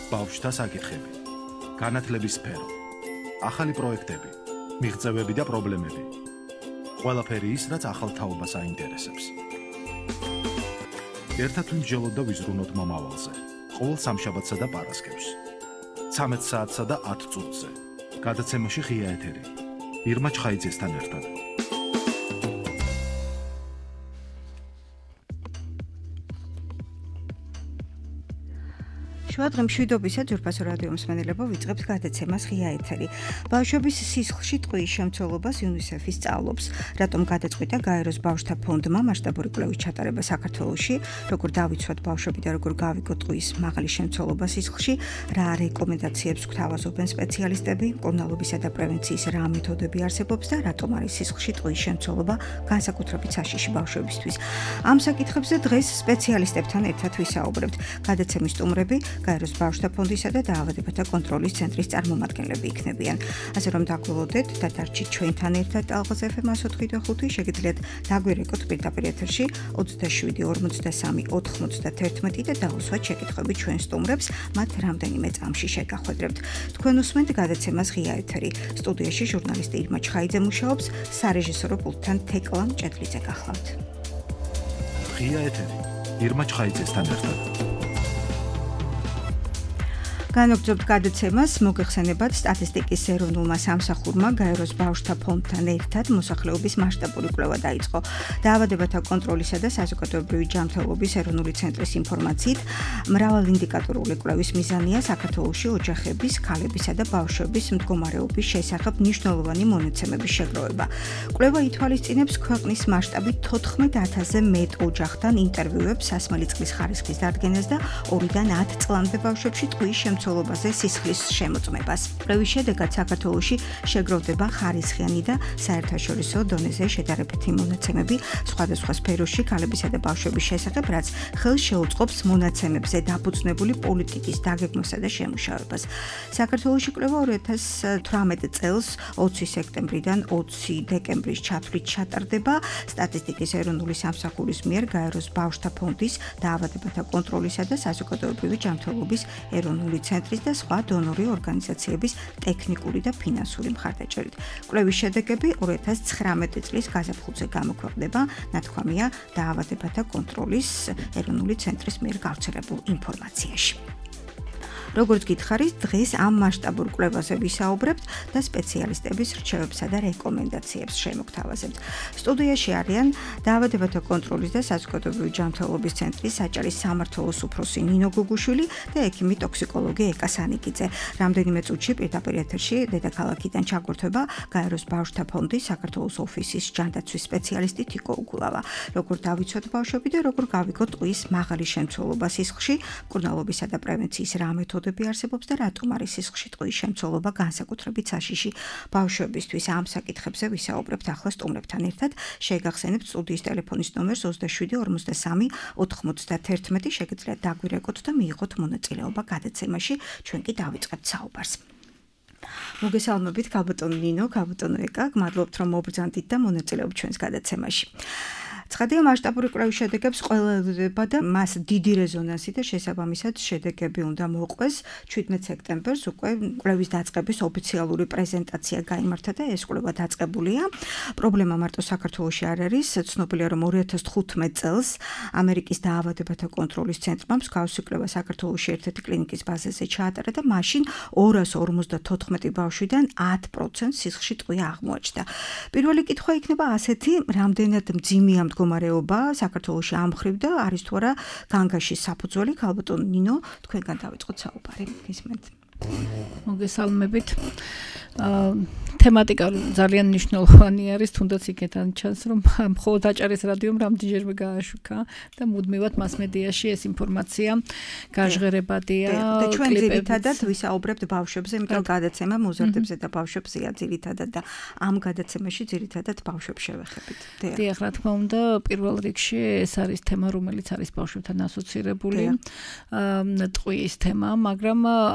ბავშვთა საკითხები, განათლების სფერო, ახალი პროექტები, მიღწევები და პრობლემები. ყველაფერი ის, რაც ახალ თაობას აინტერესებს. ერთად ვიმსჯელოთ და ვიზრუნოთ მომავალზე. ყოველ სამშაბათსა და პარასკევს. 13 საათსა და 10 წუთზე. გადაცემაში ღია ეთერი. ირმა ჩხაიძესთან ერთად. შუადღე მშვიდობისა ძვირფასო რადიო მსმენელებო, ვიწყებთ გადაცემას ღია ეთერი. ბავშვების სისხლში ტყუის შემცველობას იუნისეფი სწავლობს. რატომ გადაწყვიტა გაეროს ბავშვთა ფონდმა მასშტაბური კვლევის ჩატარება საქართველოში, როგორ დავიცვათ ბავშვები და როგორ გავიგოთ ტყუის მაღალი შემცველობა სისხლში, რა რეკომენდაციებს გვთავაზობენ სპეციალისტები, მკურნალობისა და პრევენციის რა მეთოდები არსებობს და რატომ არის სისხლში ტყუის შემცველობა განსაკუთრებით საშიში ბავშვებისთვის. ამ საკითხებზე დღეს სპეციალისტებთან ერთად ვისაუბრებთ. გადაცემის სტუმრები გაეროს ბავშვთა ფონდისა და დაავადებათა კონტროლის ცენტრის წარმომადგენლები იქნებიან. ასე რომ დაგველოდეთ და დარჩით ჩვენთან ერთად ტალღას FM 104.5 შეგიძლიათ დაგვირეკოთ პირდაპირ ეთერში 27 43 91 და დაუსვათ შეკითხვები ჩვენ სტუმრებს, მათ რამდენიმე წამში შეგახვედრებთ. თქვენ უსმენთ გადაცემას ღია ეთერი. სტუდიაში ჟურნალისტი ირმა ჩხაიძე მუშაობს, სარეჟისორო პულტთან თეკლა მჭედლიძე გახლავთ. ღია ეთერი. ირმა ჩხაიძესთან ერთად. განვაგრძობთ გადაცემას, მოგეხსენებათ სტატისტიკის ეროვნულმა სამსახურმა გაეროს ბავშვთა ფონდთან ერთად მოსახლეობის მასშტაბური კვლევა დაიწყო. დაავადებათა კონტროლისა და საზოგადოებრივი ჯანმრთელობის ეროვნული ცენტრის ინფორმაციით, მრავალინდიკატორული კვლევის მიზანია საქართველოში ოჯახების, ქალებისა და ბავშვების მდგომარეობის შესახებ მნიშვნელოვანი მონაცემების შეგროვება. კვლევა ითვალისწინებს ქვეყნის მასშტაბით 14,000-ზე მეტ ოჯახთან ინტერვიუებს სასმელი წყლის ხარისხის დადგენას და 2-დან 10 წლამდე ბავშვებში ტყუის შემცველობაზე სისხლის შემოწმებას. კვლევის შედეგად საქართველოში შეგროვდება ხარისხიანი და საერთაშორისო დონეზე შედარებითი მონაცემები სხვადასხვა სფეროში ქალებისა და ბავშვების შესახებ, რაც ხელს შეუწყობს მონაცემებზე დაფუძნებული პოლიტიკის დაგეგმვასა და შემუშავებას. საქართველოში კვლევა 2018 წელს 20 სექტემბრიდან 20 დეკემბრის ჩათვლით ჩატარდება სტატისტიკის ეროვნული სამსახურის მიერ გაეროს ბავშვთა ფონდის დაავადებათა კონტროლისა და საზოგადოებრივი ჯანმრთელობის ეროვნული ცენტრის და სხვა დონორი ორგანიზაციების ტექნიკური და ფინანსური მხარდაჭერით. კვლევის შედეგები 2019 წლის გაზაფხულზე გამოქვეყნდება, ნათქვამია დაავადებათა კონტროლის ეროვნული ცენტრის მიერ გავრცელებულ ინფორმაციაში. როგორც გითხარით, დღეს ამ მასშტაბურ კვლევაზე ვისაუბრებთ და სპეციალისტების რჩევებსა და რეკომენდაციებს შემოგთავაზებთ. სტუდიაში არიან დაავადებათა კონტროლის და საზოგადოებრივი ჯანმრთელობის ცენტრის საჭალის სამმართველოს უფროსი ნინო გუგუშვილი და ექიმი ტოქსიკოლოგი ეკა სანიკიძე. რამდენიმე წუთში პირდაპირ ეთერში დედაქალაქიდან ჩაგვერთვება გაეროს ბავშვთა ფონდის საქართველოს ოფისის ჯანდაცვის სპეციალისტი თიკო უგულავა. როგორ დავიცვათ ბავშვები და როგორ გავიგოთ ტყუის მაღალი შემცველობა სისხლში, მკურნალობისა და პრევენციის რა მეთოდები არსებობს და რატომ არის სისხლში ტყუის შემცველობა განსაკუთრებით საშიში ბავშვებისთვის. ამ საკითხებზე ვისაუბრებთ ახლა სტუმრებთან ერთად. შეგახსენებთ სტუდიის ტელეფონის ნომერს 27 43 91. შეგიძლიათ დაგვირეკოთ და მიიღოთ მონაწილეობა გადაცემაში. ჩვენ კი დავიწყებთ საუბარს. მოგესალმებით გაბატონო ნინო, გაბატონო ეკა, გმადლობთ რომ მობრძანდით და მონაწილეობთ ჩვენს გადაცემაში. ცხადია, მასშტაბური კვლევის შედეგებს ყველა ელოდება და მას დიდი რეზონანსი და შესაბამისად შედეგები უნდა მოყვეს. 17 სექტემბერს უკვე კვლევის დაწყების ოფიციალური პრეზენტაცია გაიმართა და ეს კვლევა დაწყებულია. პრობლემა მარტო საქართველოში არ არის. ცნობილია, რომ 2015 წელს ამერიკის დაავადებათა კონტროლის ცენტრმა მსგავსი კვლევა საქართველოში ერთ-ერთი კლინიკის ბაზაზე ჩაატარა და მაშინ 254 ბავშვიდან 10% სისხლში ტყვია აღმოაჩნდა. პირველი კითხვა იქნება ასეთი, რამდენად მძიმეა მდგომარეობა საქართველოში ამ მხრივ და არის თუ არა განგაშის საფუძველი. გალბატონო ნინო, თქვენგან დავიწყოთ საუბარი. გისმენთ. მოგესალმებით. თემატიკა ძალიან მნიშვნელოვანი არის, თუნდაც იქეთან ჩანს, რომ მხოლოდ აჭარის რადიომ რამდენჯერმე გააშუქა და მუდმივად მასმედიაში ეს ინფორმაცია გაჟღერებადია. და ჩვენ ძირითადად ვისაუბრებთ ბავშვებზე, იმიტომ რომ გადაცემა მოზარდებზე და ბავშვებზეა ძირითადად და ამ გადაცემაში ძირითადად ბავშვებს შევეხებით. დიახ, რა თქმა უნდა, პირველ რიგში ეს არის თემა, რომელიც არის ბავშვებთან ასოცირებული ტყუის თემა, მაგრამ თქვენ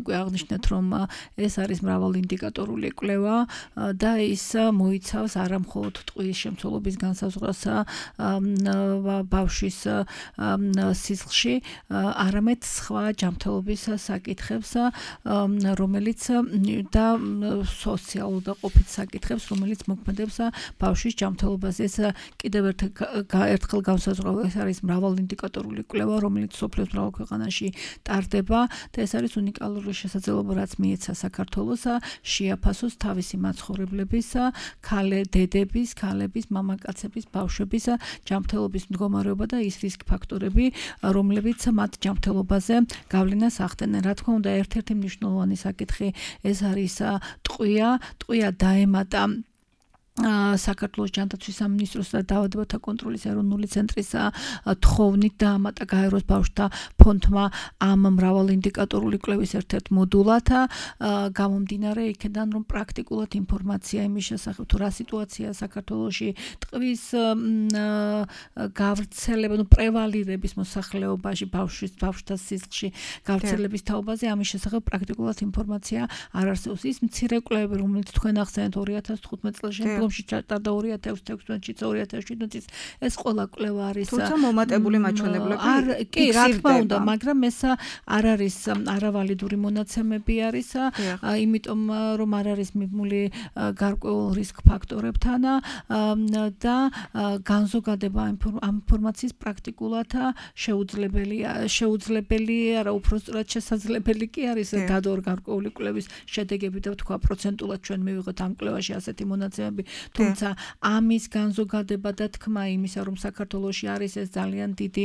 უკვე აღნიშნეთ, რომ ეს არის მრავალინდიკატორული კვლევა და ის მოიცავს არა მხოლოდ ტყუის შემცველობის განსაზღვრას ბავშვის სისხლში, არამედ სხვა ჯანმრთელობის საკითხებს, რომელიც და სოციალურ და ყოფით საკითხებს, რომელიც მოქმედებს ბავშვის ჯანმრთელობაზე. ეს კიდევ ერთხელ განსაზღვრა, ეს არის მრავალინდიკატორული კვლევა, რომელიც სოფლიოს მრავალ ქვეყანაში ტარდება და ეს არის უნიკალური შესაძლებლობა, რაც მიეცა საქართველოს შეაფასოს თავისი მაცხოვრებლების, დედების, ქალების, მამაკაცების, ბავშვების ჯანმრთელობის მდგომარეობა და ის რისკ ფაქტორები, რომლებიც მათ ჯანმრთელობაზე გავლენას ახდენენ. რა თქმა უნდა, ერთ-ერთი მნიშვნელოვანი საკითხი ეს არის ტყვია დაემატა საქართველოს ჯანდაცვის სამინისტროს და დაავადებათა კონტროლის ეროვნული ცენტრის თხოვნით დაამატა გაეროს ბავშვთა ფონდმა ამ მრავალინდიკატორული კვლევის ერთ-ერთ მოდულად, გამომდინარე იქიდან, რომ პრაქტიკულად ინფორმაცია იმის შესახებ, თუ რა სიტუაცია საქართველოში ტყვის გავრცელება, პრევალირების მოსახლეობაში, ბავშვთა სისხლში გავრცელების თაობაზე, ამის შესახებ პრაქტიკულად ინფორმაცია არ არსებობს. ის მცირე კვლევები, რომელიც თქვენ ახსენეთ 2015 წელს ჩატარდა 2016-ში, 2017-ში, ეს ყველა კვლევა არის. თუმცა მომატებული მაჩვენებლები კი, რა თქმა უნდა, მაგრამ ეს არ არის არავალიდური მონაცემები არის, იმიტომ რომ არ არის მიბმული გარკვეულ რისკ ფაქტორებთან და განზოგადება ამ ინფორმაციის პრაქტიკულად შეუძლებელია, არა უпростоრად შესაძლებელი კი არის დადო გარკვეული კვლევის შედეგები და თქვა პროცენტულად ჩვენ მივიღოთ ამ კვლევაში ასეთი მონაცემები. თუმცა ამის განზოგადება და თქმა იმისა, რომ საქართველოში არის ეს ძალიან დიდი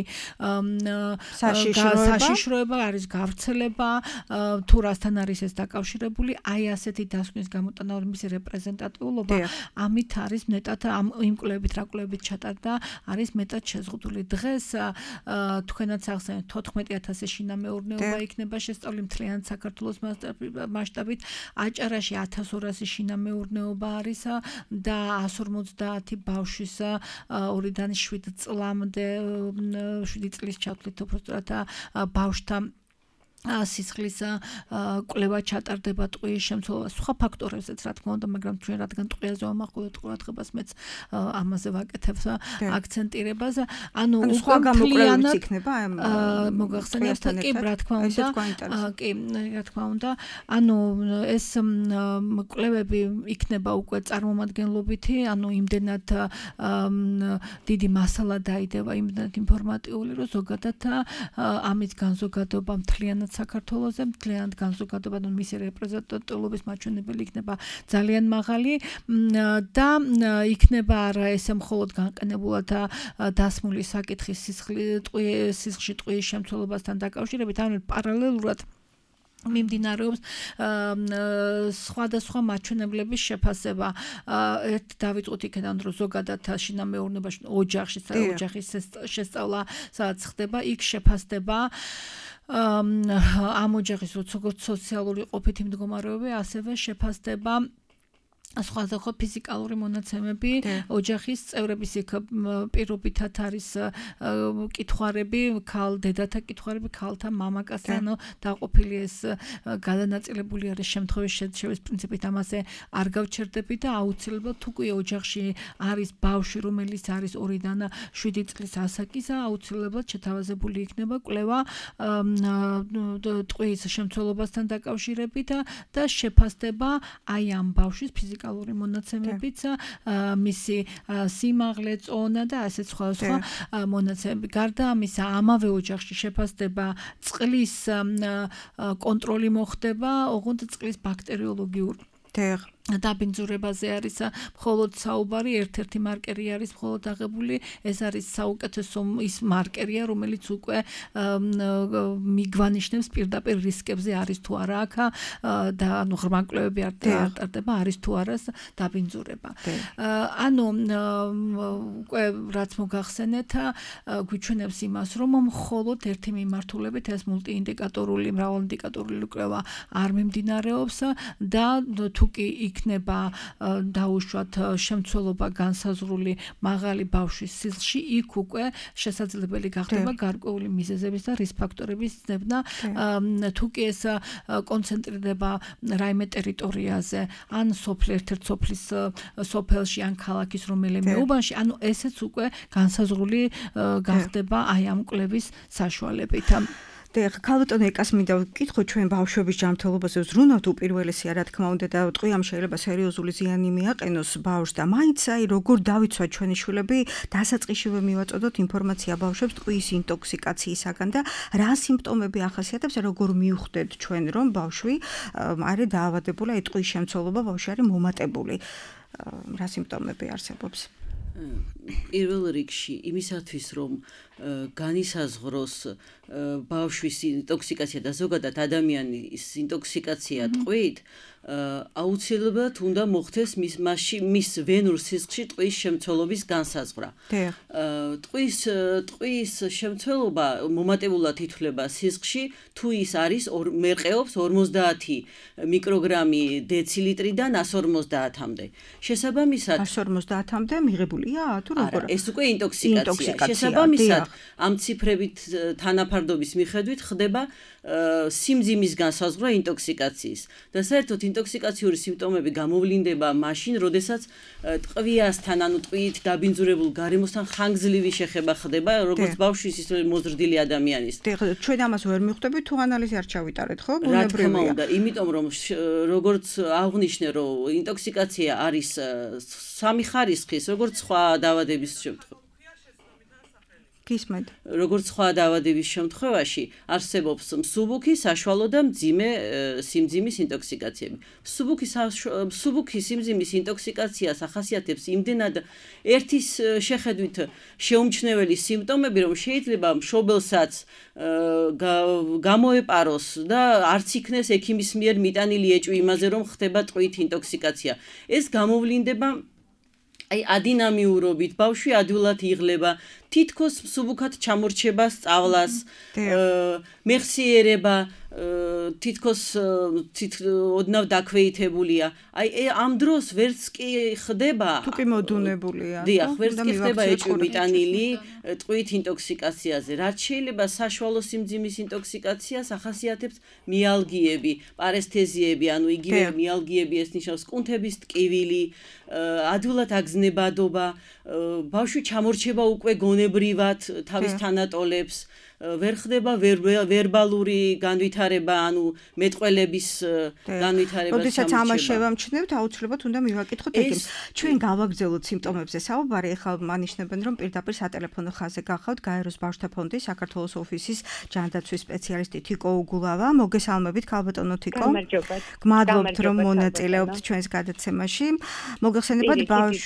საშიშროება, არის გავრცელება, თუ რასთან არის ეს დაკავშირებული, აი ასეთი დასკვნის გამოტანა, მისი რეპრეზენტატიულობა, ამით არის მეტად იმ კვლევებით, რა კვლევებით ჩატარდა, არის მეტად შეზღუდული. დღეს თქვენაც ახსენეთ 14,000 შინა მეურნეობა იქნება შესწავლილი მთლიანად საქართველოს მასშტაბით, აჭარაში 1200 შინა მეურნეობა არის და 150 ბავშვის 2-დან 7 წლამდე 7 წლის ჩათვლით უბრალოდ ბავშვთა სისხლის კვლევა ჩატარდება ტყუის შემცველობას სხვა ფაქტორებზეც რა თქმა უნდა, მაგრამ ჩვენ რადგან ტყუაზე ვამახვილებთ ყურადღებას, მეც ამაზე ვაკეთებ აქცენტირებას. ანუ სხვა გამოკვლევებიც იქნება მოგახსენებთ, კი, რა თქმა უნდა, კი, რა თქმა უნდა, ანუ ეს კვლევები იქნება უკვე წარმომადგენლობითი, ანუ იმდენად დიდი მასალა დაიდება, იმდენად ინფორმატიული, რომ ზოგადად ამის განზოგადება მთლიანად საქართველოზე მთლიანად განზოგადება და მისი რეპრეზენტატიულობის მაჩვენებელი იქნება ძალიან მაღალი და იქნება არა ესე მხოლოდ განყენებულად დასმული საკითხის სისხლში ტყუის შემცველობასთან დაკავშირებით, ამით პარალელურად მიმდინარეობს სხვადასხვა მაჩვენებლების შეფასება. ერთ დავიწყოთ იქიდან, რომ ზოგადად შინა მეურნეობაში ოჯახის შესწავლა სადაც ხდება, იქ შეფასდება ამ ოჯახის როგორც სოციალური ყოფითი მდგომარეობები, ასევე შეფასდება სხვადასხვა ფიზიკალური მონაცემები, ოჯახის წევრების იქ პირობითად არის კითხვარები, დედათა კითხვარები, ქალთა, მამაკაცთა, ანუ დაყოფილი ეს გადანაწილებული არის შემთხვევის შედშევის პრინციპით, ამაზე არ გავჩერდები და აუცილებლად თუ კი ოჯახში არის ბავშვი, რომელიც არის 2-დან 7 წლის ასაკის, აუცილებლად შეთავაზებული იქნება კვლევა ტყუის შემცველობასთან დაკავშირებით და შეფასდება აი ამ ბავშვის ფიზიკალური მონაცემებიც, მისი სიმაღლე, წონა და ასეთ სხვა მონაცემები. გარდა ამისა, ამავე ოჯახში შეფასდება წყლის კონტროლი მოხდება, ოღონდ წყლის ბაქტერიოლოგიურ დაბინძურებაზე არის მხოლოდ საუბარი, ერთ-ერთი მარკერი არის მხოლოდ აღებული, ეს არის საუკეთესო ის მარკერია, რომელიც უკვე მიგვანიშნებს პირდაპირ რისკებზე არის თუ არა აქ და ანუ ღრმა კვლევები არ ტარდება, არის თუ არა დაბინძურება. ანუ უკვე რაც მოგახსენეთ, გვიჩვენებს იმას, რომ მხოლოდ ერთი მიმართულებით ეს მულტიინდიკატორული, მრავალინდიკატორული კვლევა არ მიმდინარეობს და თუ კი იქნება დაუშვათ შემცველობა განსაზღვრული მაღალი ბავშვის სისხლში, იქ უკვე შესაძლებელი გახდება გარკვეული მიზეზების და რისკ ფაქტორების ძებნა, თუ კი ეს კონცენტრირდება რაიმე ტერიტორიაზე, ან ერთ-ერთ სოფელში, ან ქალაქის რომელიმე უბანში, ანუ ესეც უკვე განსაზღვრული გახდება აი ამ კვლევის საშუალებით. ქალბატონო ეკას მინდა ვკითხო ჩვენ ბავშვების ჯანმრთელობაზე ვზრუნავთ უპირველესია რა თქმა უნდა და ტყვიამ შეიძლება სერიოზული ზიანი მიაყენოს ბავშვს და მაინც აი როგორ დავიცვათ ჩვენი შვილები დასაწყისშივე მივაწოდოთ ინფორმაცია ბავშვებს ტყვის ინტოქსიკაციისაგან და რა სიმპტომები ახასიათებს როგორ მივხვდეთ ჩვენ რომ ბავშვი არის დაავადებული აი ტყვის შემცველობა ბავშვი არის მომატებული რა სიმპტომები არსებობს პირველ რიგში იმისათვის რომ განისაზღვროს ბავშვის ინტოქსიკაცია და ზოგადად ადამიანის ინტოქსიკაცია ტყვით აუცილებლად უნდა მოხდეს მის ვენურ სისხლში ტყვის შემცველობის განსაზღვრა. ტყვის შემცველობა მომატებულად ითვლება სისხლში თუ ის არის მერყეობს 50 მიკროგრამი დეცilitrიდან 150-მდე. შესაბამისად 150-მდე მიღებულია თუ როგორ? ეს უკვე ინტოქსიკაცია. შესაბამისად ამ ციფრებით თანაფარდობის მიხედვით ხდება სიმძიმის განსაზღვრა ინტოქსიკაციის და საერთოდ ინტოქსიკაციური სიმპტომები გამოვლინდება მაშინ, როდესაც ტყვიასთან, ანუ ტყვიით დაბინძურებულ გარემოსთან ხანგრძლივი შეხება ხდება, როგორც ბავშვის, ისე მოზრდილი ადამიანის. ჩვენ ამას ვერ მივხვდებით, თუ ანალიზი არ ჩავიტარეთ, ხო? რა თქმა უნდა, იმიტომ რომ როგორც აღვნიშნე, რომ ინტოქსიკაცია არის სამი ხარისხის, როგორც სხვა დაავადების შემთხვევაში. გისმენთ. როგორც სხვა დაავადების შემთხვევაში არსებობს მსუბუქი, საშუალო და მძიმე სიმძიმის ინტოქსიკაციები. მსუბუქი სიმძიმის ინტოქსიკაციას ახასიათებს იმდენად ერთის შეხედვით შეუმჩნეველი სიმპტომები, რომ შეიძლება მშობელსაც გამოეპაროს და არც იქნეს ექიმის მიერ მიტანილი ეჭვი იმაზე, რომ ხდება ტყვით ინტოქსიკაცია. ეს გამოვლინდება აი ადინამიურობით, ბავშვი ადვილად იღლება, თითქოს მსუბუქად ჩამორჩება სწავლას, მეხსიერება, თითქოს ოდნავ დაქვეითებულია. აი ამ დროს ვერც კი ხდება თუ კი მოდუნებულია. დიახ, ვერც კი ხდება ეჭვი მიტანილი ტყვით ინტოქსიკაციაზე. რაც შეიძლება საშუალო სიმძიმის ინტოქსიკაციას ახასიათებს მიალგიები, პარესთეზიები, ანუ იგივე მიალგიები ეს ნიშნავს კუნთების ტკივილი, ადვილად აგზნებადობა, ბავშვი ჩამორჩება უკვე გონებრივად თავის თანატოლებს, ვერ ხდება ვერბალური განვითარება, ანუ მეტყველების განვითარება. როდესაც ამას შევამჩნევთ, აუცილებლად უნდა მივაკითხოთ ექიმს. ჩვენ გავაგრძელოთ სიმპტომებზე საუბარი, ეხლა მანიშნებენ, რომ პირდაპირ სატელეფონო ხაზზე გახავთ გაეროს ბავშვთა ფონდის საქართველოს ოფისის ჯანდაცვის სპეციალისტი თიკო უგულავა. მოგესალმებით, ქალბატონო თიკო. გმადლობთ, რომ მონაწილეობთ ჩვენს გადაცემაში. მოგეხსენებათ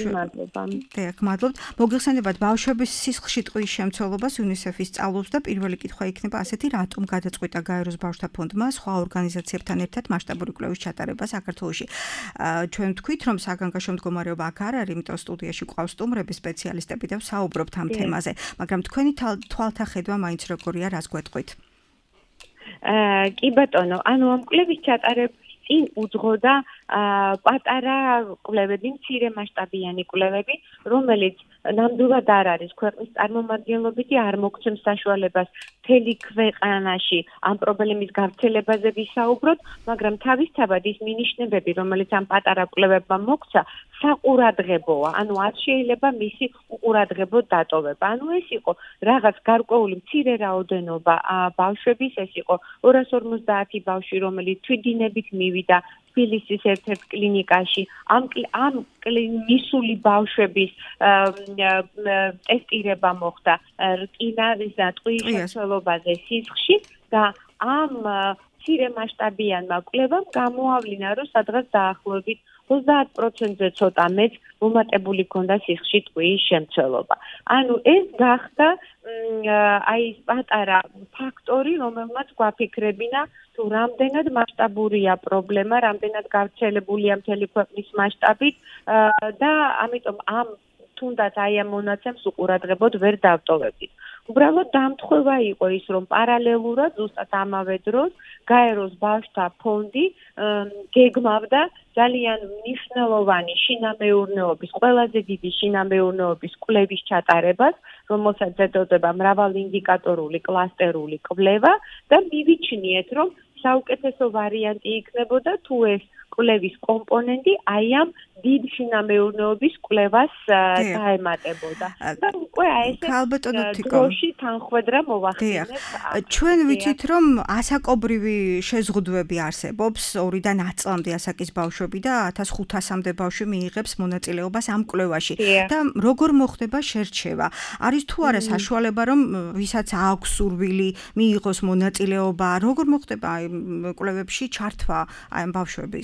ბავშვების სისხლში ტყვის შემცველობას UNICEF-ის სწავლობს და პირველი კითხვა იქნება ასეთი, რატომ გადაწყვიტა გაეროს ბავშვთა ფონდმა სხვა ორგანიზაციებთან ერთად მასშტაბური კვლევის ჩატარება საქართველოში. ჩვენ ვთქვით, რომ საგანგაშო მდგომარეობა აქ არ არის, იმიტომ სტუდიაში ყავს სტუმრები, სპეციალისტები და ვსაუბრობთ ამ თემაზე, მაგრამ თქვენი თვალთახედვა მაინც როგორია, რას გვეტყვით? კი ბატონო, ანუ ამ კვლევის ჩატარება წინ უძღოდა პატარა კვლევები, მცირე მასშტაბიანი კვლევები, რომელიც ნამდვილად არ არის ქვეყნის წარმომადგენლობითი, არ მოგცემს საშუალებას მთელი ქვეყანაში ამ პრობლემის გავრცელებაზე ვისაუბროთ, მაგრამ თავისთავად ის მინიშნებები, რომელიც ამ პატარა კვლევებმა მოგცა, საყურადღებოა, ანუ არ შეიძლება მისი უყურადღებოდ დატოვება. ანუ ეს იყო რაღაც გარკვეული მცირე რაოდენობა ბავშვების, ეს იყო 250 ბავშვი, რომელიც თვითდინებით მივიდა თბილისის ერთ-ერთ კლინიკაში. ამ მისული ბავშვების ტესტირება მოხდა რკინის და ტყვის შემცველობაზე სისხლში და ამ მცირე მასშტაბიანმა კვლევამ გამოავლინა, რომ სადღაც დაახლოებით 30%-ზე ცოტა მეც მომატებული ჰქონდა სისხლში ტყვის შემცველობა. ანუ ეს გახდა აი ეს პატარა ფაქტორი, რომელმაც გვაფიქრებინა, თუ რამდენად მასშტაბურია პრობლემა, რამდენად გავრცელებულია მთელი ქვეყნის მასშტაბით და ამიტომ თუნდაც აი ამ მონაცემს უყურადღებოდ ვერ დავტოვებდით. უბრალოდ დამთხევა იყო ის, რომ პარალელურად ზუსტად ამავე დროს გაეროს ბავშვთა ფონდი გეგმავდა ძალიან მნიშვნელოვანი შინამეურნეობის, ყველაზე დიდი შინამეურნეობის კვლევის ჩატარებას, რომელსაც ეწოდება მრავალინდიკატორული კლასტერული კვლევა და მივიჩნიეთ, რომ საუკეთესო ვარიანტი იქნებოდა თუ ეს კვლევის კომპონენტი აი ამ დიდ შინამეურნეობის კვლევას დაემატებოდა. და უკვე აი ეს დროში თანხვედრა მოვახდინეთ. ჩვენ ვიცით, რომ ასაკობრივი შეზღუდვები არსებობს 2-დან 10 წლამდე ასაკის ბავშვები და 1500-მდე ბავშვი მიიღებს მონაწილეობას ამ კვლევაში. და როგორ მოხდება შერჩევა? არის თუ არა საშუალება, რომ ვისაც აქვს სურვილი მიიღოს მონაწილეობა, როგორ მოხდება აი კვლევებში ჩართვა აი ამ ბავშვების?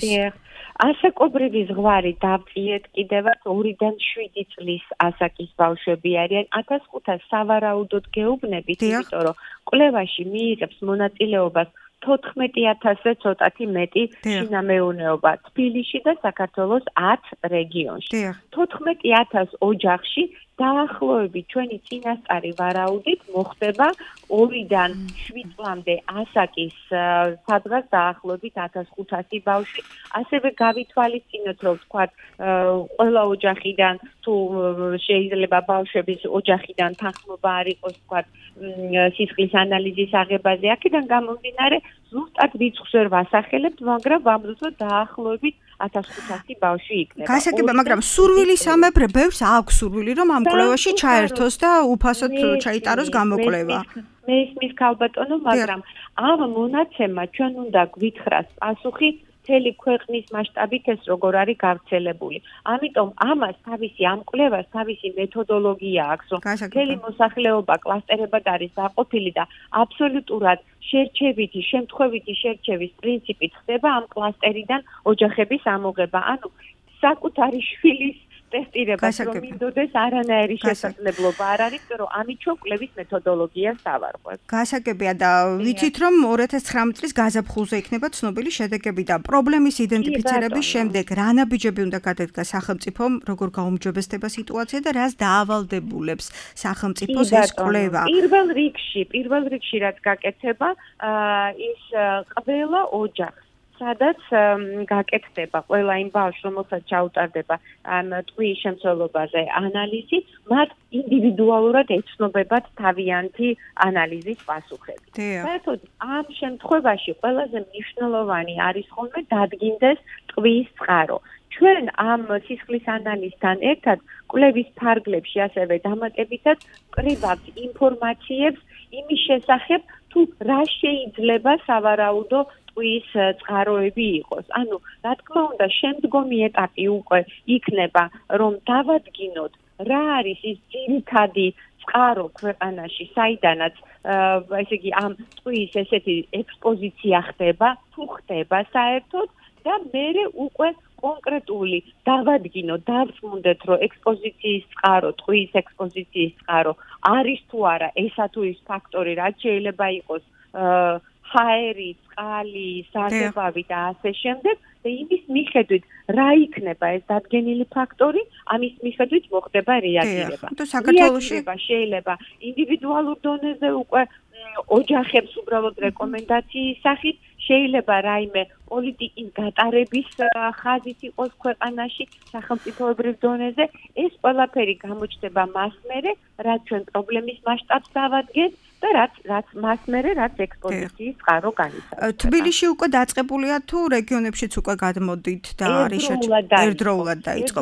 ასაკობრივი ზღვარი დავწიეთ კიდევაც 2-დან 7 წლის ასაკის ბავშვები არიან 1500 სავარაუდოდ გეუბნებით, იმიტომ რომ კვლევაში მიიღებს მონაწილეობას 14000-ზე ცოტათი მეტი შინამეურნეობა თბილისში და საქართველოს 10 რეგიონში. 14000 ოჯახში დაახლოებით ჩვენი წინასწარი ვარაუდით მოხდება 2-დან 7 წლამდე ასაკის სადღაც დაახლოებით 1500 ბავშვი. ასევე გავითვალისწინოთ, რომ თქვათ ყველა ოჯახიდან თუ შეიძლება ბავშვების ოჯახიდან თანხმობა არ იყოს თქვათ სისხლის ანალიზის აღებაზე, აქედან გამომდინარე ზუსტად რიცხვს ვერ ვასახელებთ, მაგრამ ვამბობთ დაახლოებით 1500 ბავშვი იქნება. გასაგება, მაგრამ სურვილი სამეფრე ბევრს აქვს სურვილი, რომ ამ კვლევაში ჩაერთოს და უფასოდ ჩაიტაროს გამოკვლევა. მე ისმის ქალბატონო, მაგრამ ამ მონაცემად ჩვენ უნდა გვითხრას პასუხი მთელი ქვეყნის მასშტაბით ეს როგორ არის გავრცელებული. ამიტომ ამას თავისი ამ კვლევას თავისი მეთოდოლოგია აქვს, რომ მთელი მოსახლეობა კლასტერებად არის დაყოფილი და აბსოლუტურად შერჩევითი, შემთხვევითი შერჩევის პრინციპით ხდება ამ კლასტერიდან ოჯახების ამოღება. ანუ საკუთარი შვილის ტესტირებას რომ მინდოდეს არანაირი შესაძლებლობა არ არის, რომ ამით ჩვენ კვლევის მეთოდოლოგიას დავარღვევთ. გასაგებია და ვიცით, რომ 2019 წლის გაზაფხულზე იქნება ცნობილი შედეგები და პრობლემის იდენტიფიცირების შემდეგ რა ნაბიჯები უნდა გადადგა სახელმწიფომ, როგორ გაუმჯობესდება სიტუაცია და რას დაავალდებულებს სახელმწიფოს ეს კვლევა? პირველ რიგში რაც გაკეთება, ის ყველა ოჯახს სადაც გაკეთდება ყველა იმ ბავშვს, რომელსაც ჩაუტარდება ამ ტყუის შემცველობაზე ანალიზი, მათ ინდივიდუალურად ეცნობებათ თავიანთი ანალიზის პასუხები. საერთოდ ამ შემთხვევაში ყველაზე მნიშვნელოვანი არის ხოლმე დადგინდეს ტყუის წყარო. ჩვენ ამ სისხლის ანალიზთან ერთად კვლევის ფარგლებში ასევე დამატებითად ვკრივავთ ინფორმაციებს იმის შესახებ, თუ რა შეიძლება სავარაუდო ტყუის წყაროები იყოს. ანუ, რა თქმა უნდა, შემდგომი ეტაპი უკვე იქნება, რომ დავადგინოთ, რა არის ის ძირითადი წყარო ქვეყანაში, საიდანაც, ესე იგი, ამ ტყუის ესეთი ექსპოზიცია ხდება, თუ ხდება საერთოდ და მერე უკვე კონკრეტული დავადგინოთ, დავწმუნდეთ, რომ ექსპოზიციის წყარო, ტყუის ექსპოზიციის წყარო არის თუ არა, ესა თუ ის ფაქტორი, რაც შეიძლება იყოს ჰაერი, წყალი, სარგებავი და ასე შემდეგ და იმის მიხედვით რა იქნება ეს დადგენილი ფაქტორი, ამის მიხედვით მოხდება რეაგირება. რეაგირება შეიძლება ინდივიდუალურ დონეზე უკვე ოჯახებს უბრალოდ რეკომენდაციის სახით, შეიძლება რაიმე პოლიტიკის გატარების ხაზით იყოს ქვეყანაში სახელმწიფოებრივ დონეზე, ეს ყველაფერი გამოჩნდება მას მერე, რაც ჩვენ პრობლემის მასშტაბს დავადგენთ და რაც მას მერე, რაც ექსპოზიციის წყარო განიცადება. თბილისში უკვე დაწყებულია თუ რეგიონებშიც უკვე გადმოდით და არის ერთდროულად დაიწყო.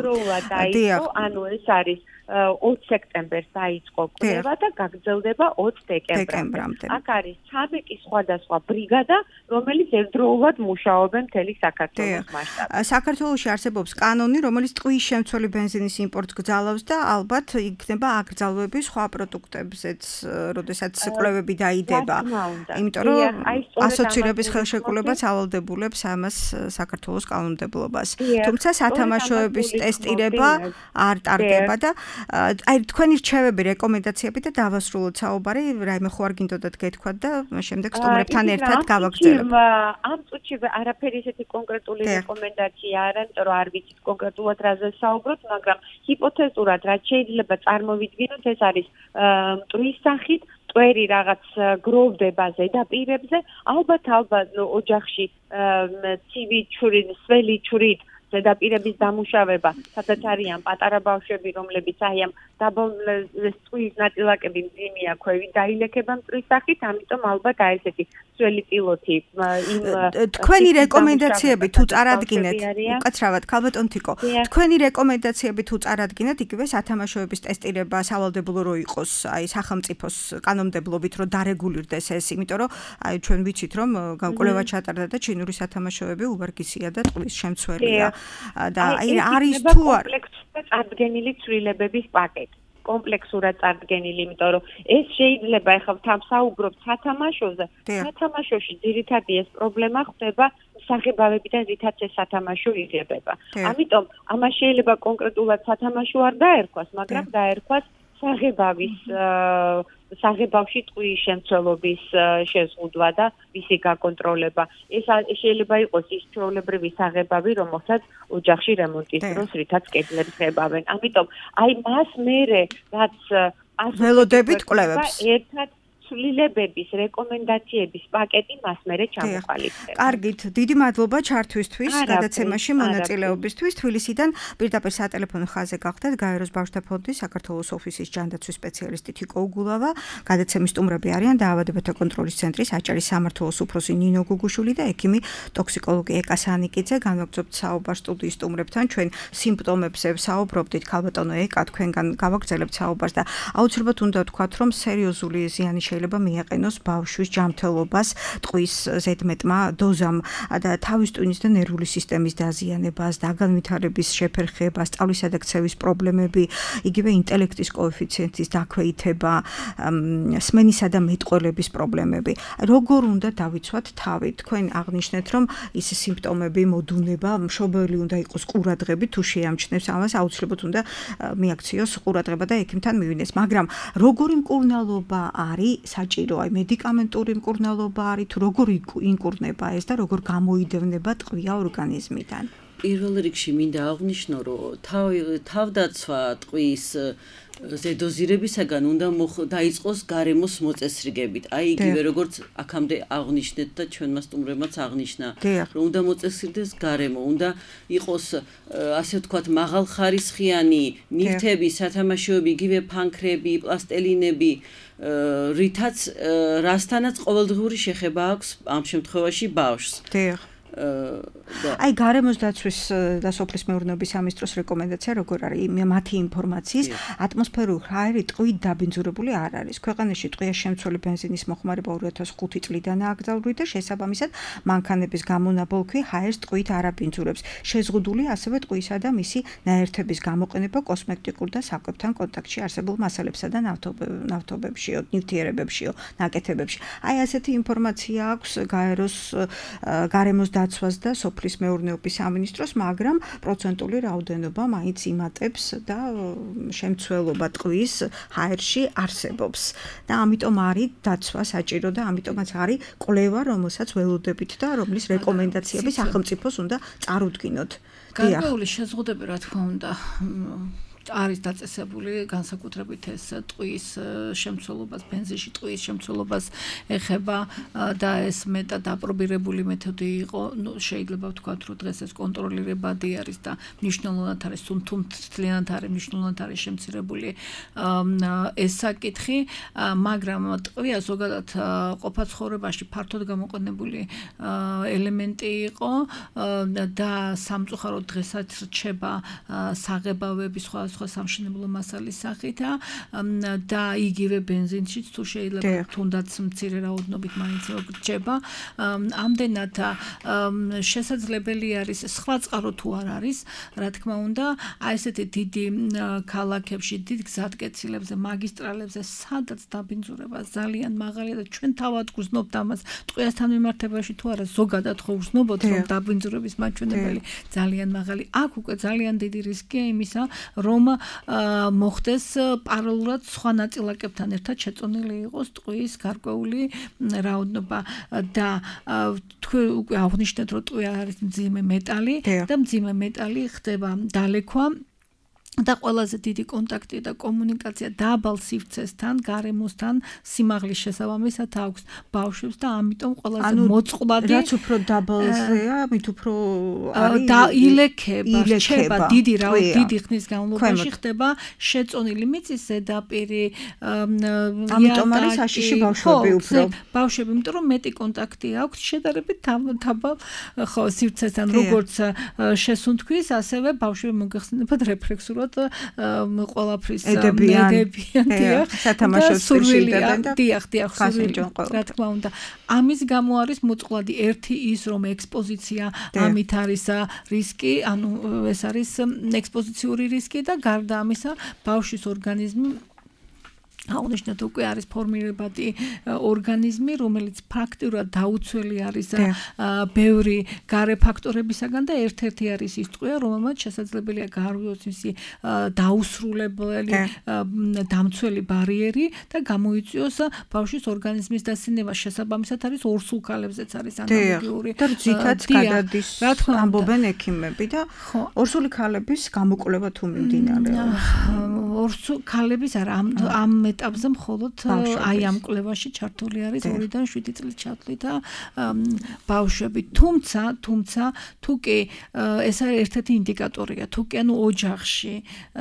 ანუ ეს არის 20 სექტემბერს დაიწყო კვლევა და გაგრძელდება 20 დეკემბრამდე. აქ არის 13 სხვადასხვა ბრიგადა, რომელიც ერთდროულად მუშაობენ მთელი საქართველოს მასშტაბით. საქართველოში არსებობს კანონი, რომელიც ტყუის შემცველი ბენზინის იმპორტს გძალავს და ალბათ იქნება აკრძალვები სხვა პროდუქტებზეც, როდესაც კვლევები დაიდება. იმიტომ რომ ასოცირების ხელშეკრულებაც ავალდებულებს ამას საქართველოს კანონმდებლობას. თუმცა სათამაშოების ტესტირება არ ტარდება და აი თქვენი რჩევები, რეკომენდაციები და დავასრულოთ საუბარი, რაიმე ხო არ გინდოდათ გეთქვათ და შემდეგ სტუმრებთან ერთად გავაგრძელებთ. ამ წუთში არაფერი ესეთი კონკრეტული რეკომენდაცია არა, იმიტომ რომ არ ვიცით კონკრეტულად რაზე საუბრობთ, მაგრამ ჰიპოთეზურად რაც შეიძლება წარმოვიდგინოთ, ეს არის მტვრის სახით წვერი რაღაც გროვდება ზედაპირებზე, ალბათ ოჯახში ცივი ჩურით, სველი ჩურით ზედაპირების დამუშავება, სადაც არიან პატარა ბავშვები, რომლებიც აი ამ წვის ნაწილაკები მძიმეა, ქვევით დაილექება მტვრის სახით, ამიტომ ალბათ აი ესეთი სველი პილოთი თქვენი რეკომენდაციები თუ წარადგინეთ, უკაცრავად ქალბატონ თიკო, თქვენი რეკომენდაციები თუ წარადგინეთ, იგივე სათამაშოების ტესტირება სავალდებულო რო იყოს, აი სახელმწიფოს კანონმდებლობით რო დარეგულირდეს ეს, იმიტომ რომ აი ჩვენ ვიცით რომ კვლევა ჩატარდა და ჩინური სათამაშოები უვარგისია და ტყვის შემცველია. და აი არის თუ არ კომპლექსურად წარდგენილი ცვლილებების პაკეტი კომპლექსურად წარდგენილი, იმიტომ რომ ეს შეიძლება ახლა ვთამსაუბრობთ სათამაშოზე. სათამაშოში ძირითადი ეს პრობლემა ხდება საღებავებიდან, რითაც ეს სათამაშო იღებება. ამიტომ ამას შეიძლება კონკრეტულად სათამაშო არ დაერქვას, მაგრამ დაერქვას საღებავში ტყვის შემცველობის შეზღუდვა და მისი გაკონტროლება. ეს შეიძლება იყოს ის ჩვეულებრივი საღებავი, რომელსაც ოჯახში რემონტის დროს რითაც კედლებს ღებავენ. ამიტომ აი მას მერე რაც ველოდებით კვლევებს ერთად ცვლილებების რეკომენდაციების პაკეტი მას მერე ჩამოყალიბდება. კარგით, დიდი მადლობა ჩართვისთვის, გადაცემაში მონაწილეობისთვის. თბილისიდან პირდაპირ სატელეფონო ხაზზე გახდათ გაეროს ბავშვთა ფონდის საქართველოს ოფისის ჯანდაცვის სპეციალისტი თიკო უგულავა, გადაცემის სტუმრები არიან დაავადებათა კონტროლის ცენტრის აჭარის სამმართველოს უფროსი ნინო გუგუშვილი და ექიმი ტოქსიკოლოგი ეკა სანიკიძე. განვაგრძობთ საუბარს სტუდიის სტუმრებთან, ჩვენ სიმპტომებზე ვსაუბრობდით, ქალბატონო ეკა, თქვენგან გავაგრძელებთ საუბარს და აუცილებლად უნდა ვთქვათ, რომ სერიოზული ზიანი შეიძლება მიაყენოს ბავშვის ჯანმრთელობას, ტყვის ზედმეტმა დოზამ და თავის ტვინის და ნერვული სისტემის დაზიანებას, დაგანვითარების შეფერხებას, სწავლისა და ქცევის პრობლემები, იგივე ინტელექტის კოეფიციენტის დაქვეითება, სმენისა და მეტყველების პრობლემები. როგორ უნდა დავიცვათ თავი? თქვენ აღნიშნეთ, რომ ის სიმპტომები, მოდუნება, მშობელი უნდა იყოს ყურადღებით, თუ შეამჩნევს ამას, აუცილებლად უნდა მიაქციოს ყურადღება და ექიმთან მივიდეს. მაგრამ როგორი მკურნალობა არის საჭირო, აი მედიკამენტური მკურნალობა არის, თუ როგორ ინკურნება ეს და როგორ გამოიდევნება ტყვია ორგანიზმიდან? პირველ რიგში მინდა აღვნიშნო, რომ თავდაცვა ტყვის ზედოზირებისაგან უნდა დაიწყოს გარემოს მოწესრიგებით. აი იგივე როგორც აქამდე აღნიშნეთ და ჩვენმა სტუმრებმაც აღნიშნა, რომ უნდა მოწესრიგდეს გარემო, უნდა იყოს ასე ვთქვათ მაღალხარისხიანი ნივთები, სათამაშოები, იგივე ფანქრები, პლასტელინები, რითაც რასთანაც ყოველდღიური შეხება აქვს ამ შემთხვევაში ბავშვს. აი გარემოს დაცვის და სოფლის მეურნეობის სამინისტროს რეკომენდაცია როგორ არის? მათი ინფორმაციის ატმოსფერული ჰაერი ტყვით დაბინძურებული არ არის. ქვეყანაში ტყვია შემცველი ბენზინის მოხმარება 2005 წლიდანაა აკრძალული და შესაბამისად მანქანების გამონაბოლქვი ჰაერს ტყვით არ აბინძურებს. შეზღუდული ასევე ტყვისა და მისი ნაერთების გამოყენება კოსმეტიკურ და საკვებთან კონტაქტში არსებულ მასალებსა და ნავთობებშიო, ნივთიერებებშიო, ნაკეთებებში. აი ასეთი ინფორმაცია აქვს გაეროს გარემოს დაცვას და სოფლის მეურნეობის სამინისტროს, მაგრამ პროცენტული რაოდენობა მაინც იმატებს და შემცველობა ტყვის ჰაერში არსებობს. და ამიტომ არის დაცვა საჭირო და ამიტომაც არის კვლევა, რომელსაც ველოდებით და რომლის რეკომენდაციები სახელმწიფოს უნდა წარუდგინოთ. გარკვეული შეზღუდები რა თქმა უნდა არის დაწესებული განსაკუთრებით ეს ტყვის შემცველობას, ბენზინში ტყვის შემცველობას ეხება და ეს მეტად აპრობირებული მეთოდი იყო. შეიძლება ვთქვათ, რომ დღეს ეს კონტროლირებადი არის და მნიშვნელოვნად არის, თუმთლიანად არის, მნიშვნელოვნად არის შემცირებული ეს საკითხი, მაგრამ ტყვია ზოგადად ყოფაცხოვრებაში ფართოდ გამოყენებული ელემენტი იყო და სამწუხაროდ დღესაც რჩება საღებავების სხვა სამშენებლო მასალის სახით და იგივე ბენზინშიც თუ შეიძლება თუნდაც მცირე რაოდენობით მაინც რჩება. ამდენად შესაძლებელი არის სხვა წყარო თუ არ არის, რა თქმა უნდა, აი ესეთი დიდი ქალაქებში, დიდ გზატკეცილებზე, მაგისტრალებზე, სადაც დაბინძურება ძალიან მაღალია და ჩვენ თავად გვზნობთ ამას ტყვიასთან მიმართებაში თუ არა, ზოგადად ხო ვზნობოთ, რომ დაბინძურების მაჩვენებელი ძალიან მაღალი. აქ უკვე ძალიან დიდი რისკია იმისა, რომ რომ მოხდეს პარალელურად სხვა ნაწილაკებთან ერთად შეწონილი იყოს ტყუის გარკვეული რაოდენობა და თქვენ უკვე აღნიშნეთ რომ ტყუი არის მძიმე მეტალი და მძიმე მეტალი ხდება დალექვა და ყველაზე დიდი კონტაქტი და კომუნიკაცია დაბალ სივრცესთან, გარემოსთან, სიმაღლის შესაბამისად აქვს ბავშვებს და ამიტომ ყველაზე მოწყვლადი რაც უფრო დაბალზეა, მით უფრო არის და ილექება, რჩება დიდი დიდი ხნის განმავლობაში ხდება შეწონილი მიწის ზედაპირი, ამიტომ არის საშიში ბავშვები უფრო. ბავშვები, იმიტომ რომ მეტი კონტაქტი აქვს შედარებით დაბალ სივრცესთან, როგორც შესუნთქვის, ასევე ბავშვები მოგეხსენებათ რეფლექსურად ყველაფრის ედებიან სათამაშოს შევიდარდნენ და დიახ, რა თქმა უნდა. ამის გამო არის მოწყვლადი ერთი ის რომ ექსპოზიცია ამით არის რისკი, ანუ ეს არის ექსპოზიციური რისკი და გარდა ამისა ბავშვის ორგანიზმი აღნიშნეთ უკვე არის ფორმირებადი ორგანიზმი, რომელიც ფაქტურად დაუცველი არის ბევრი გარე ფაქტორებისაგან და ერთ-ერთი არის ის ტყუია, რომელმაც შესაძლებელია გაარღვიოს მისი დაუსრულებელი დამცველი ბარიერი და გამოიწვიოს ბავშვის ორგანიზმის დასინება. შესაბამისად არის ორსულ ქალებზეც არის ანალოგიური. და რძითაც გადადის, ამბობენ ექიმები და ორსული ქალების გამოკვლევა თუ მიმდინარეობს. ორსულ ქალების არა ამ ეტაპზე მხოლოდ აი ამ კვლევაში ჩართული არის 2-დან 7 წლის ჩათვლით და ბავშვები. თუმცა თუ კი ეს არის ერთ-ერთი ინდიკატორია, თუ კი ანუ ოჯახში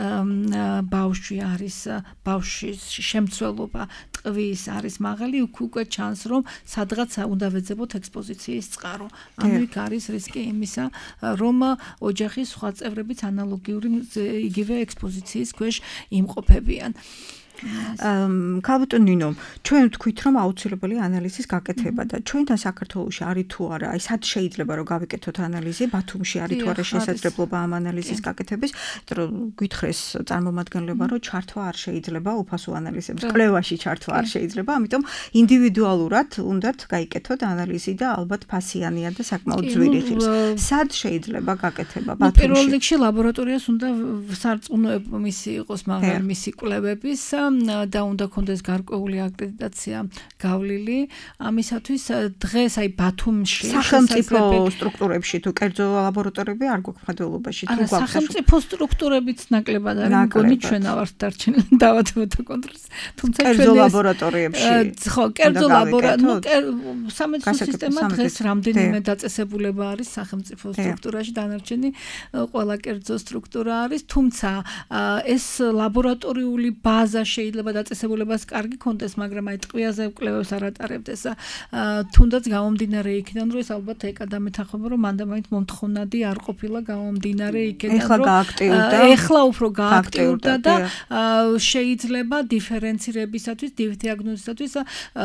ბავშვი არის, ბავშვის შემცველობა ტყვის არის მაღალი, უკვე ჩანს რომ სადღაც უნდა ვეძებოთ ექსპოზიციის წყარო. ანუ იქ არის რისკი იმისა, რომ ოჯახის სხვა წევრებიც ანალოგიური იგივე ექსპოზიციის ქვეშ იმყოფებიან. ქალბატონ ნინო, ჩვენ ვთქვით რომ აუცილებელია ანალიზის გაკეთება და ჩვენთან საქართველოში არის თუ არა, აი სად შეიძლება რომ გავიკეთოთ ანალიზი, ბათუმში არის თუ არა შესაძლებლობა ამ ანალიზის გაკეთების, რომ გითხრეს წარმომადგენლებმა რომ ჩართვა არ შეიძლება უფასო ანალიზებს, კვლევაში ჩართვა არ შეიძლება, ამიტომ ინდივიდუალურად უნდათ გაიკეთოთ ანალიზი და ალბათ ფასიანია და საკმაოდ ძვირი ხილს. სად შეიძლება გაკეთება ბათუმში? პირველ რიგში ლაბორატორიას უნდა სარწმუნოებო მისი იყოს მაგარი მისი კვლევების და უნდა კონდეს გარკვეული აკრედიტაცია გავლილი. ამისათვის დღეს აი ბათუმში სახელმწიფო სტრუქტურებში თუ კერძო ლაბორატორიები არ გვაქვს მხედველობაში თუ გვაქვს სახელმწიფო სტრუქტურებიც ნაკლებად არის, მგონი ჩვენ ავართ დარჩენილი დავადებოთა კონტროლს. თუმცა კერძო ლაბორატორიებში ხო, კერძო სამედიცინო სისტემა დღეს რამდენიმე დაწესებულება არის სახელმწიფო სტრუქტურაში, დანარჩენი ყველა კერძო სტრუქტურა არის, თუმცა ეს ლაბორატორიული ბაზა შეიძლება დაწესებულებას კარგი კონდეს, მაგრამ აი ტყვიაზე კვლევებს არ ატარებდეს. თუნდაც გამომდინარე იქიდან, რომ ეს ალბათ ეკადამეთახმება, რომ მანდამაინც მომთხოვნადი არ ყოფილა გამომდინარე იქიდან, რომ ეხლა უფრო გააქტიურდა და შეიძლება დიფერენცირებისათვის, დიაგნოზისათვის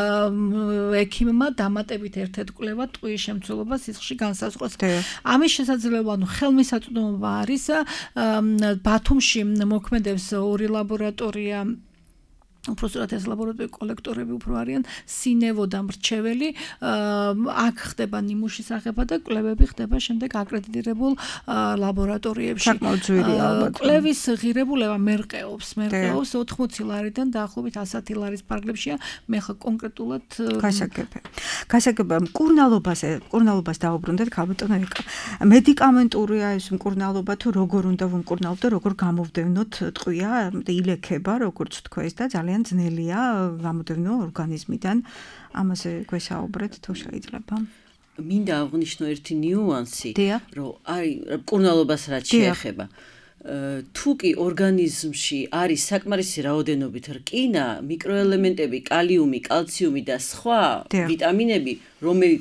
ექიმმა დამატებით ერთ-ერთ კვლევა ტყუის შემცველობა სისხლში განსაზღვროს. ამის შესაძლებლობა, ანუ ხელმისაწვდომობა არის ბათუმში მოქმედებს 2 ლაბორატორია უпроსტად ეს ლაბორატორიული კოლექტორები უფრო არიან სინევო და მრჩეველი, აქ ხდება ნიმუშის აღება და კვლევები ხდება შემდეგ აკრედიტირებულ ლაბორატორიებში. კვლევის ღირებულება მერყეობს 80 ლარიდან დაახლოებით 100 ლარის პარგლებშია, მე ხა კონკრეტულად გასაგებია მკურნალობას დაუბრუნდეთ ქალბატონო ეკა. მედიკამენტურია ეს მკურნალობა თუ როგორ უნდა ვუმკურნალოთ და როგორ გამოვდევნოთ ტყვია და ილექება როგორც თქვეს და ძალიან ძნელია გამოდევნო ორგანიზმიდან. ამაზე გვესაუბრეთ თუ შეიძლება. მინდა აღვნიშნო ერთი ნიუანსი, რომ აი მკურნალობას რაც შეეხება. თუ კი ორგანიზმში არის საკმარისი რაოდენობით რკინა, მიკროელემენტები, კალიუმი, კალციუმი და სხვა ვიტამინები, რომელიც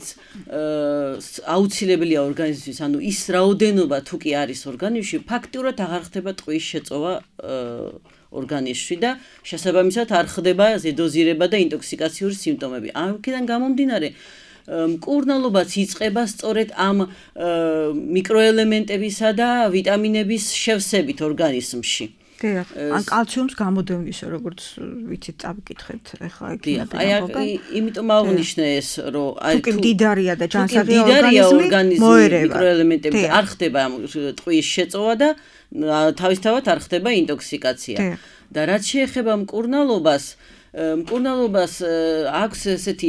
აუცილებელია ორგანიზმის, ანუ ის რაოდენობა თუ კი არის ორგანიზმში, ფაქტიურად აღარ ხდება ტყვის შეწოვა ორგანიზმში და შესაბამისად არ ხდება ზედოზირება და ინტოქსიკაციური სიმპტომები. ამქიდან გამომდინარე მკურნალობაც იწყება სწორედ ამ მიკროელემენტებისა და ვიტამინების შევსებით ორგანიზმში. დიახ, ან კალციუმს გამოდევნისო, როგორც ვიცით, წავიკითხეთ ახლა ექიმები. აი, იმიტომ აღვნიშნე ეს, რომ აი თუ მდიდარია და ჯანსაღი ორგანიზმი მიკროელემენტები არ ხდება ტყვის შეწოვა და თავისთავად არ ხდება ინტოქსიკაცია. და რაც შეეხება მკურნალობას აქვს ესეთი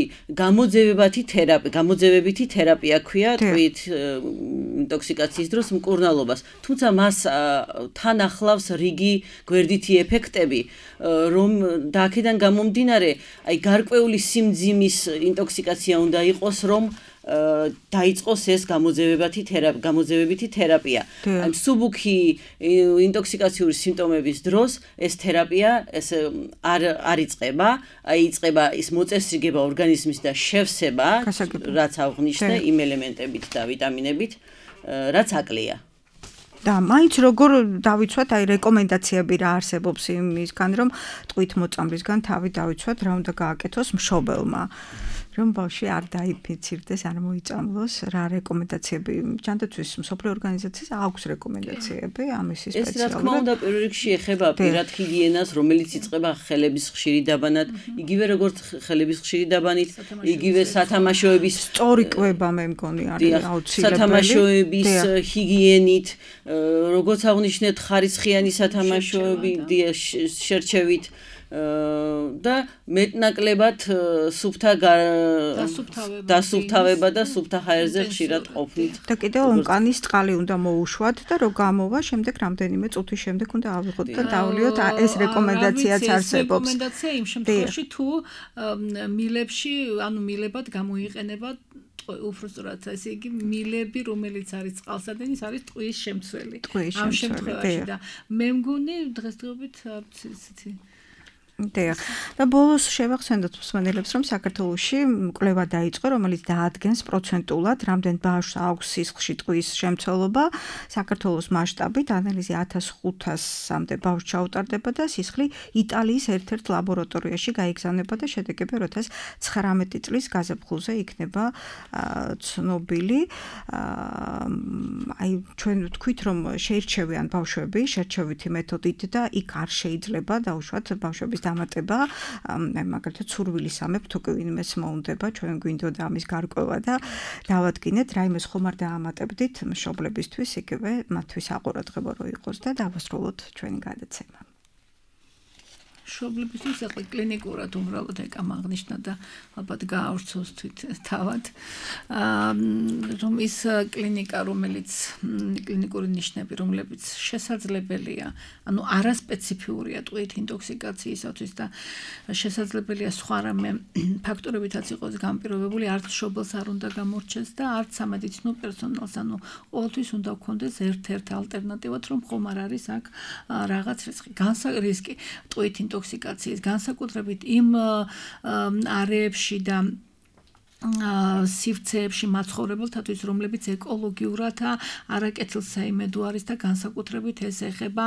გამოძევებითი თერაპია ქვია ტყვით ინტოქსიკაციის დროს მკურნალობას. თუმცა მას თან ახლავს რიგი გვერდითი ეფექტები, რომ და აქედან გამომდინარე, აი გარკვეული სიმძიმის ინტოქსიკაცია უნდა იყოს, რომ დაიწყოს ეს გამოძევებითი თერაპია. აი მსუბუქი ინტოქსიკაციური სიმპტომების დროს ეს თერაპია ეს არ იწყება, აი იწყება ის მოწესრიგება ორგანიზმის და შევსება, რაც აღვნიშნე იმ ელემენტებით და ვიტამინებით, რაც აკლია. და მაინც როგორ დავიცვათ, აი რეკომენდაციები რა არსებობს იმისგან, რომ ტყვით მოწამვლისგან თავი დავიცვათ, რა უნდა გააკეთოს მშობელმა. რომ ბავშვი არ დაიფიცირდეს, არ მოიწამლოს, რა რეკომენდაციები ჯანდაცვის მსოფლიო ორგანიზაციის აქვს რეკომენდაციები ამის სპეციალურად. ეს რა თქმა უნდა პირველ რიგში ეხება პირად ჰიგიენას, რომელიც იწყება ხელების ხშირი დაბანად, იგივე როგორც ხელების ხშირი დაბანით, იგივე სათამაშოების სწორი კვება მე მგონი არის აუცილებელი. სათამაშოების ჰიგიენით, როგორც აღვნიშნეთ, ხარისხიანი სათამაშოები შერჩევით და მეტნაკლებად სუფთა დასუფთავება და სუფთა ჰაერზე ხშირად ყოფნით. და კიდევ ონკანის წყალი უნდა მოუშვათ და რო გამოვა, შემდეგ რამდენიმე წუთის შემდეგ უნდა ავიღოთ და დავლიოთ ეს რეკომენდაციაც არსებობს. რეკომენდაცია იმ შემთხვევაში თუ მილებში, ანუ მილებად გამოიყენება უბრალოდ ესე იგი მილები, რომელიც არის წყალსადენის, არის ტყვის შემცველი. ამ შემთხვევაში და მე მგონი დღესდღეობით ციცი დიახ. და ბოლოს შევახსენდოთ მსმენელებს, რომ საქართველოში კვლევა დაიწყო, რომელიც დაადგენს პროცენტულად, რამდენ ბავშვს აქვს სისხლში ტყვის შემცველობა. საქართველოს მასშტაბით ანალიზი 1500-მდე ბავშვს ჩაუტარდება და სისხლი იტალიის ერთ-ერთ ლაბორატორიაში გაიგზავნება და შედეგები 2019 წლის გაზაფხულზე იქნება ცნობილი. აი ჩვენ ვთქვით, რომ შეირჩევიან ბავშვები შერჩევითი მეთოდით და იქ არ შეიძლება დაუშვათ ბავშვების დამატება, მაგალითად სურვილისამებრ თუ ვინმეს მოუნდება, ჩვენ გვინდოდა ამის გარკვევა და დავადგინეთ, რაიმეს ხომ არ დაამატებდით მშობლებისთვის, იგივე მათთვის აყურადღება რო იყოს და დავასრულოთ ჩვენი გადაცემა. მშობლებისთვის ახლა კლინიკურად უბრალოდ ეკამ აღნიშნა და ალბათ გაავრცოს თვით თავად რომ ის კლინიკა რომელიც კლინიკური ნიშნები რომლებიც შესაძლებელია ანუ არასპეციფიურია ტყვით ინტოქსიკაციისათვის და შესაძლებელია სხვა რამე ფაქტორებითაც იყოს განპირობებული არც მშობელს არ უნდა გამორჩეს და არც სამედიცინო პერსონალს ანუ ყოველთვის უნდა გქონდეს ერთ-ერთი ალტერნატივად რომ ხომ არ არის აქ რაღაც რისკი ტყვით ინტოქსიკაციის განსაკუთრებით იმ არეებში და სივრცეებში მაცხოვრებელთათვის, რომლებიც ეკოლოგიურად არაკეთილსაიმედო არის და განსაკუთრებით ეს ეხება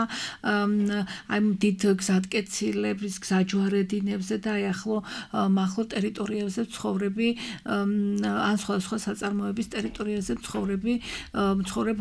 აი დიდ გზატკეცილების, გზაჯვარედინებზე და აი ახლო ტერიტორიებზე ცხოვრები ან სხვა საწარმოების ტერიტორიებზე ცხოვრებ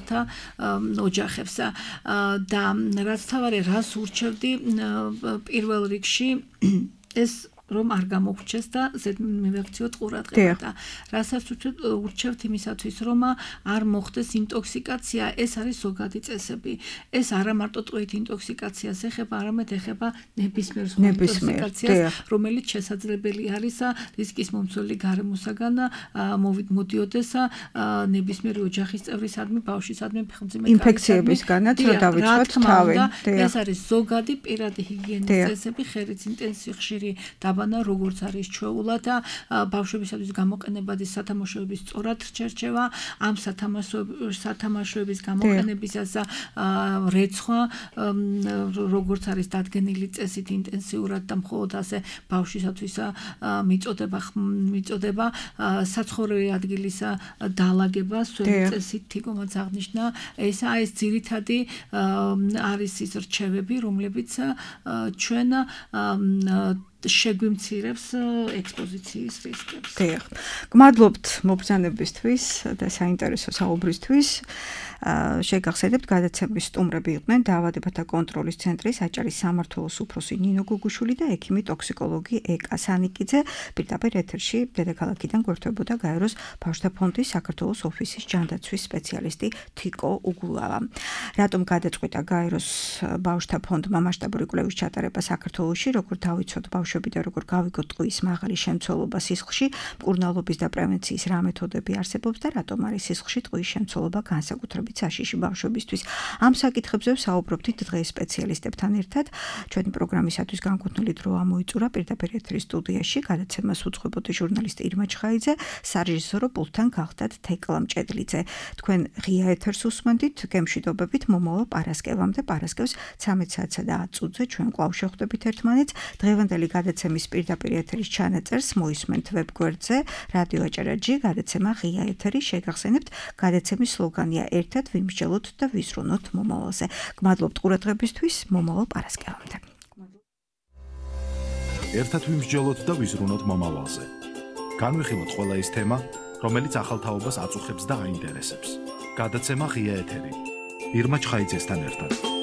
ოჯახებს და რაც თავარი რას ურჩევდი პირველ რიგში ეს რომ არ გამოგვჩეს და მივაქციოთ ყურადღება და რასაც ურჩევთ იმისათვის რომ არ მოხდეს ინტოქსიკაცია ეს არის ზოგადი წესები ეს არა მარტო ტყვით ინტოქსიკაციას ეხება არამედ ეხება ნებისმიერ ინტოქსიკაციას რომელიც შესაძლებელი არის რისკის მომცველი გარემოსაგან მოდიოდეს ნებისმიერი ოჯახის წევრისადმი ბავშვისადმი ფეხმძიმე ინფექციებისგანაც რომ დავიცვათ თავი ეს არის ზოგადი პირადი ჰიგიენის წესები ხელის ინტენსივი ხშირი დაბანა როგორც არის ჩვეულა და ბავშვებისათვის გამოყენებადი სათამაშოების სწორად რჩება ამ სათამაშოების გამოყენებისას რეცხვა როგორც არის დადგენილი წესით ინტენსიურად და მხოლოდ ასე ბავშვისათვის მიწოდება საცხოვრებელი ადგილის დალაგება სველი წესით თიკომაც აღნიშნა ეს ძირითადი არის ის რჩევები რომლებიც ჩვენ შეგვიმცირებს ექსპოზიციის რისკებს. დიახ. გმადლობთ მობრძანებისთვის და საინტერესო საუბრისთვის. შეგახსენებთ, გადაცემის სტუმრები იყვნენ დაავადებათა კონტროლის ცენტრის აჭარის სამმართველოს უფროსი ნინო გუგუშვილი და ექიმი ტოქსიკოლოგი ეკა სანიკიძე. პირდაპირ ეთერში დედაქალაქიდან გვერდებოდა გაეროს ბავშვთა ფონდის საქართველოს ოფისის ჯანდაცვის სპეციალისტი თიკო უგულავა. რატომ გადაწყვიტა გაეროს ბავშვთა ფონდმა მასშტაბური კვლევის ჩატარება საქართველოში, როგორ დავიცვათ ბავშვები და როგორ გავიგოთ ტყუის მაღალი შემცველობა სისხლში, მკურნალობის და პრევენციის რა მეთოდები არსებობს და რატომ არის სისხლში ტყუის შემცველობა განსაკუთრებით საშიში ბავშვებისთვის. ამ საკითხებზე ვსაუბრობთ დღეს სპეციალისტებთან ერთად. ჩვენი პროგრამისათვის განკუთვნილი დრო ამოიწურა პირდაპირ ეთერის სტუდიაში. გადაცემას უძღვებოდი ჟურნალისტი ირმა ჩხაიძე, სარეჟისორო პულტთან გახდათ თეკლა მჭედლიძე. თქვენ ღია ეთერს უსმენთ, გემშვიდობებით მომავალ პარასკევამდე, პარასკევს 13 საათსა და 10 წუთზე ჩვენ კვლავ შევხვდებით ერთმანეთს. დღევანდელი გადაცემის პირდაპირ ეთერის ჩანაწერს მოისმენთ ვებგვერდზე რადიო აჭარა.gr გადაცემა ღია ეთერი. შეგახსენებთ, გადაცემის სლოგანია ერთად ვიმსჯელოთ და ვიზრუნოთ მომავალზე. გმადლობთ ყურადღებისთვის, მომავალ პარასკევამდე. ერთად ვიმსჯელოთ და ვიზრუნოთ მომავალზე. განვიხილოთ ყველა ის თემა, რომელიც ახალ თაობას აწუხებს და აინტერესებს. გადაცემა ღია ეთერი. ირმა ჩხაიძესთან ერთად.